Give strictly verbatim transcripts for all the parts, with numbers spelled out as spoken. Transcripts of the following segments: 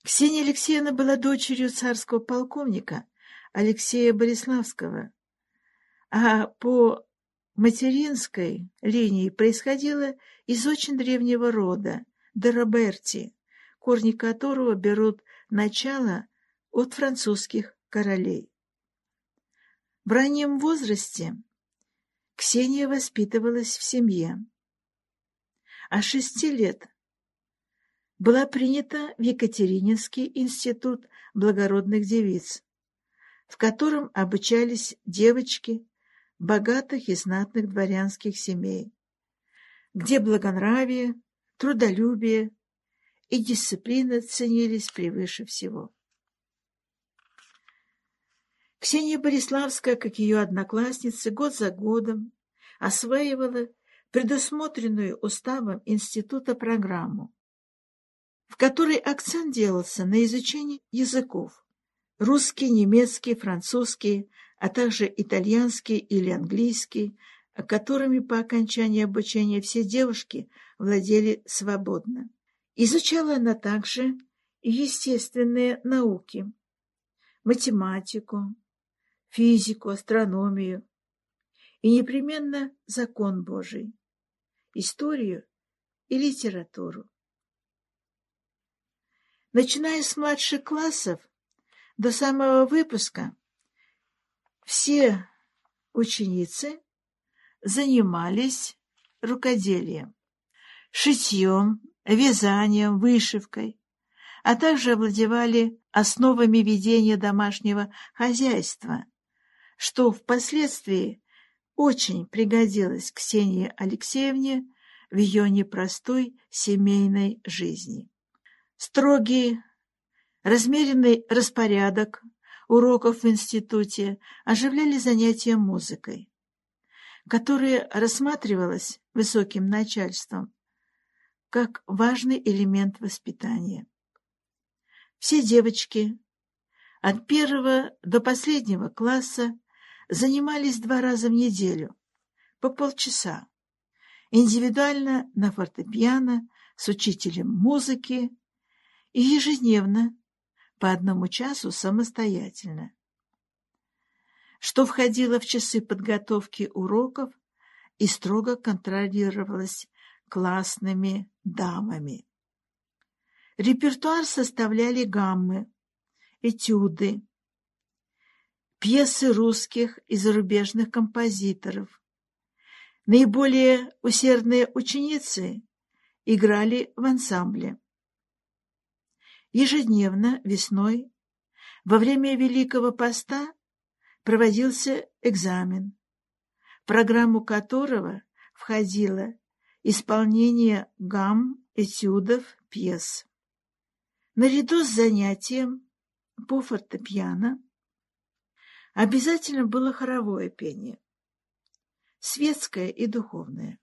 Ксения Алексеевна была дочерью царского полковника Алексея Бориславского, а по материнской линии происходила из очень древнего рода де Роберти, корни которого берут начало от французских королей. В раннем возрасте Ксения воспитывалась в семье, а с шести лет была принята в Екатерининский институт благородных девиц, в котором обучались девочки богатых и знатных дворянских семей, где благонравие, трудолюбие и дисциплина ценились превыше всего. Ксения Бориславская, как ее одноклассницы, год за годом осваивала предусмотренную уставом института программу, в которой акцент делался на изучении языков – русский, немецкий, французский, а также итальянский или английский, которыми по окончании обучения все девушки владели свободно. Изучала она также естественные науки – математику, физику, астрономию и непременно закон Божий, историю и литературу. Начиная с младших классов до самого выпуска, все ученицы занимались рукоделием, шитьем, вязанием, вышивкой, а также овладевали основами ведения домашнего хозяйства, что впоследствии очень пригодилось Ксении Алексеевне в ее непростой семейной жизни. Строгий, размеренный распорядок уроков в институте оживляли занятия музыкой, которая рассматривалась высоким начальством как важный элемент воспитания. Все девочки от первого до последнего класса занимались два раза в неделю, по полчаса, индивидуально на фортепиано с учителем музыки и ежедневно по одному часу самостоятельно, что входило в часы подготовки уроков и строго контролировалось классными дамами. Репертуар составляли гаммы, этюды, пьесы русских и зарубежных композиторов. Наиболее усердные ученицы играли в ансамбле. Ежедневно весной, во время Великого Поста, проводился экзамен, в программу которого входило исполнение гамм, этюдов, пьес. Наряду с занятием по фортепиано обязательно было хоровое пение, светское и духовное.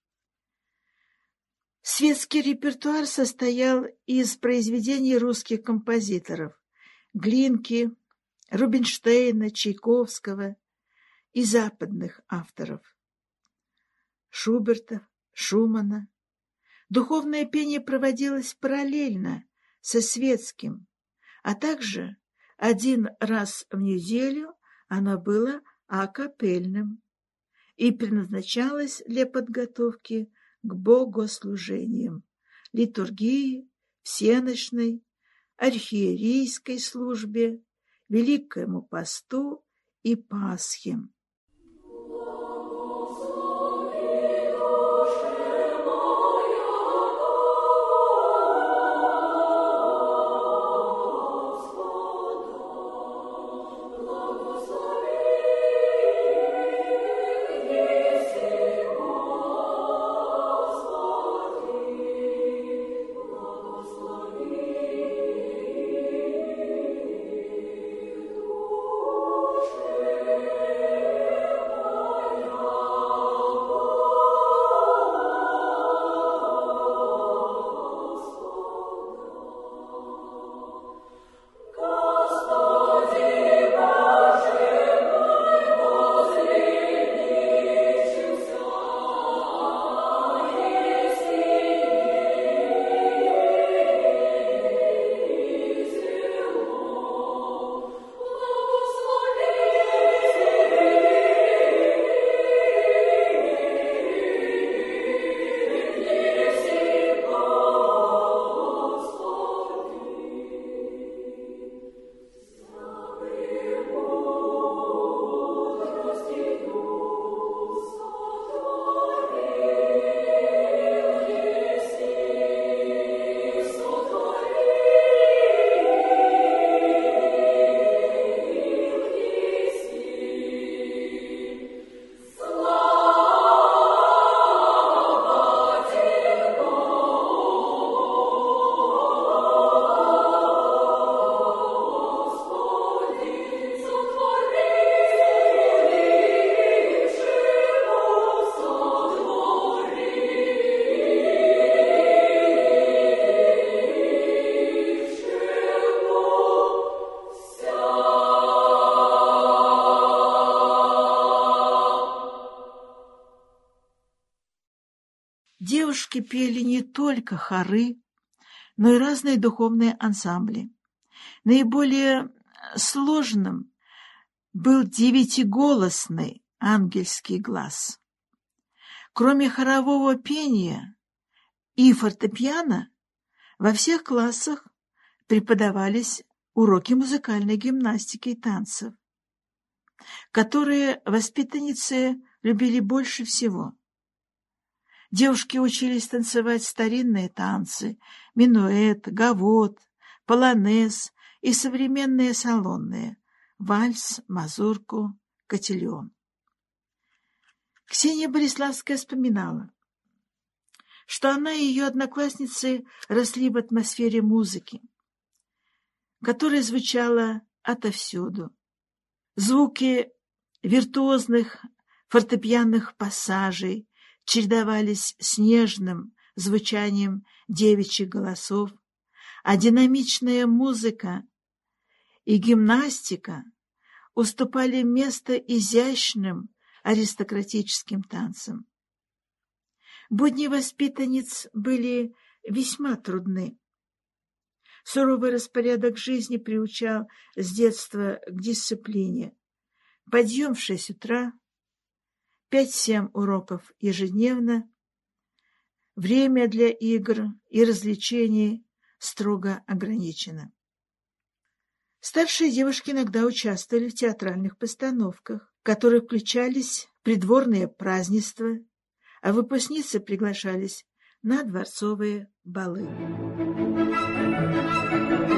Светский репертуар состоял из произведений русских композиторов Глинки, Рубинштейна, Чайковского и западных авторов Шуберта, Шумана. Духовное пение проводилось параллельно со светским, а также один раз в неделю оно было акапельным и предназначалось для подготовки к богослужениям, литургии, всенощной, архиерейской службе, Великому посту и Пасхе. Thank you. девушки пели не только хоры, но и разные духовные ансамбли. Наиболее сложным был девятиголосный ангельский глаз. Кроме хорового пения и фортепиано, во всех классах преподавались уроки музыкальной гимнастики и танцев, которые воспитанницы любили больше всего. Девушки учились танцевать старинные танцы, минуэт, гавот, полонез и современные салонные, вальс, мазурку, котильон. Ксения Болеславская вспоминала, что она и ее одноклассницы росли в атмосфере музыки, которая звучала отовсюду. Звуки виртуозных фортепианных пассажей чередовались с нежным звучанием девичьих голосов, а динамичная музыка и гимнастика уступали место изящным аристократическим танцам. Будни воспитанниц были весьма трудны. Суровый распорядок жизни приучал с детства к дисциплине. Подъем в шесть утра, пять-семь уроков ежедневно, время для игр и развлечений строго ограничено. Старшие девушки иногда участвовали в театральных постановках, в которые включались придворные празднества, а выпускницы приглашались на дворцовые балы.